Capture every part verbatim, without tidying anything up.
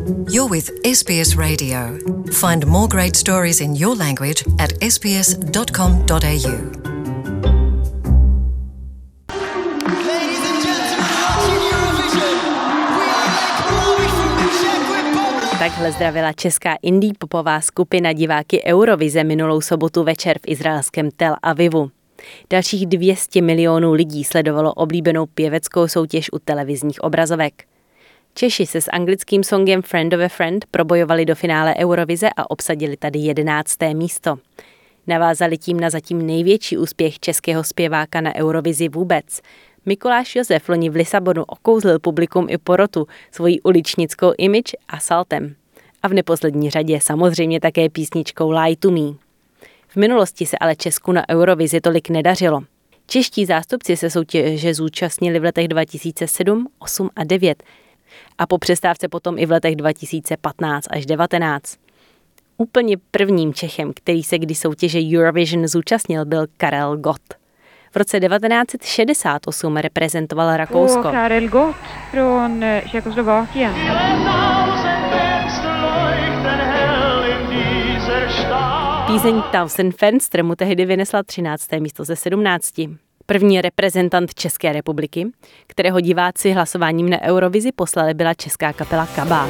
You're with S B S Radio. Find more great stories in your language at s b s dot com dot a u. Takhle zdravila česká indie popová skupina diváky Eurovize minulou sobotu večer v izraelském Tel Avivu. Dalších dvě stě milionů lidí sledovalo oblíbenou pěveckou soutěž u televizních obrazovek. Češi se s anglickým songem Friend of a Friend probojovali do finále Eurovize a obsadili tady jedenácté místo. Navázali tím na zatím největší úspěch českého zpěváka na Eurovizi vůbec. Mikuláš Josef loni v Lisabonu okouzlil publikum i porotu svojí uličnickou image Asaltem. A v neposlední řadě samozřejmě také písničkou Lie to Me. V minulosti se ale Česku na Eurovizi tolik nedařilo. Čeští zástupci se soutěže zúčastnili v letech dva tisíce sedm, osm a devět a po přestávce potom i v letech dva tisíce patnáct až devatenáct. Úplně prvním Čechem, který se kdy soutěže Eurovision zúčastnil, byl Karel Gott. V roce devatenáct set šedesát osm reprezentoval Rakousko. Och Karel Gott från Tjeckoslovakien. Píseň Tausend Fenster mu tehdy vynesla třinácté místo ze sedmnácti. První reprezentant České republiky, kterého diváci hlasováním na Eurovizi poslali, byla česká kapela Kabát.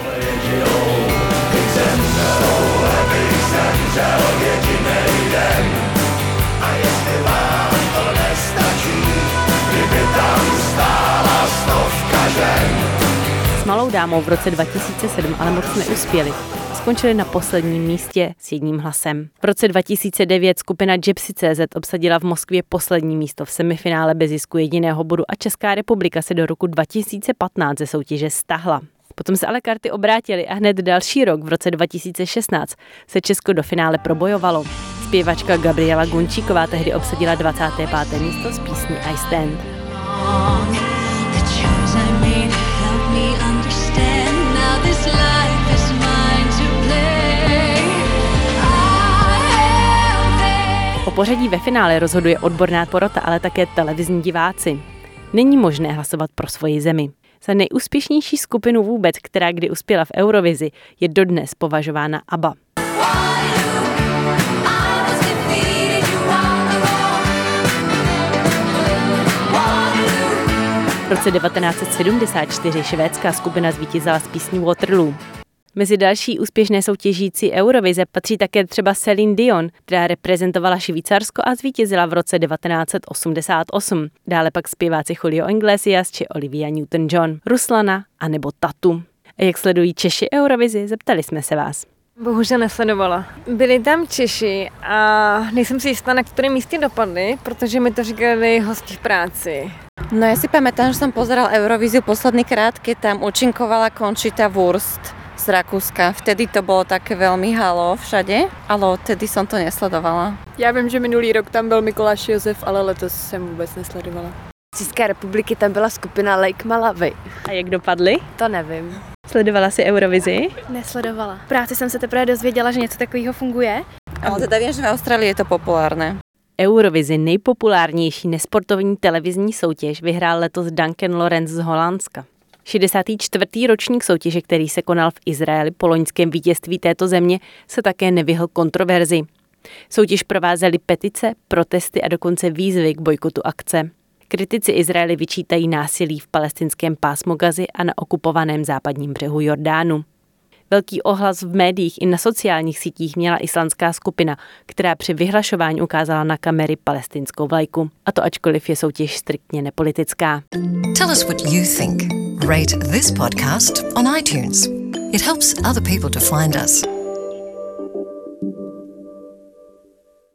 S Malou dámou v roce dva tisíce sedm ale moc neuspěli. Skončili na posledním místě s jedním hlasem. V roce dva tisíce devět skupina Gypsy tečka cé zet obsadila v Moskvě poslední místo v semifinále bez zisku jediného bodu a Česká republika se do roku dva tisíce patnáct ze soutěže stáhla. Potom se ale karty obrátily a hned další rok, v roce dva tisíce šestnáct, se Česko do finále probojovalo. Zpěvačka Gabriela Gunčíková tehdy obsadila dvacáté páté místo s písní I Stand. O pořadí ve finále rozhoduje odborná porota, ale také televizní diváci. Není možné hlasovat pro svoji zemi. Za nejúspěšnější skupinu vůbec, která kdy uspěla v Eurovizi, je dodnes považována ABBA. V roce devatenáct set sedmdesát čtyři švédská skupina zvítězila s písní Waterloo. Mezi další úspěšné soutěžící Eurovize patří také třeba Céline Dion, která reprezentovala Švýcarsko a zvítězila v roce devatenáct set osmdesát osm. Dále pak zpěváci Julio Iglesias či Olivia Newton-John, Ruslana a nebo Tatu. A jak sledují Češi Eurovizi, zeptali jsme se vás. Bohužel nesledovala. Byli tam Češi a nejsem si jistá, na kterém místě dopadli, protože mi to říkali hosti v práci. No ja si pamätám, že som pozeral Eurovíziu posledný krát, keď tam účinkovala Conchita Wurst z Rakúska. Vtedy to bolo také veľmi halo všade, ale odtedy som to nesledovala. Já vím, že minulý rok tam byl Mikuláš Josef, ale letos jsem vůbec nesledovala. Z České republiky tam byla skupina Lake Malawi. A jak dopadly? To nevím. Sledovala si Eurovizi? Nesledovala. V práci jsem se teprve dozvěděla, že něco takového funguje. Ale teda viem, že v Austrálii je to populárne. Eurovizi, nejpopulárnější nesportovní televizní soutěž, vyhrál letos Duncan Lawrence z Holandska. šedesátý čtvrtý ročník soutěže, který se konal v Izraeli po loňském vítězství této země, se také nevyhl kontroverzi. Soutěž provázely petice, protesty a dokonce výzvy k bojkotu akce. Kritici Izraeli vyčítají násilí v palestinském pásmu Gazy a na okupovaném západním břehu Jordánu. Velký ohlas v médiích i na sociálních sítích měla islandská skupina, která při vyhlašování ukázala na kamery palestinskou vlajku. A to ačkoliv je soutěž striktně nepolitická. Tell us what you think. Rate this podcast on iTunes. It helps other people to find us.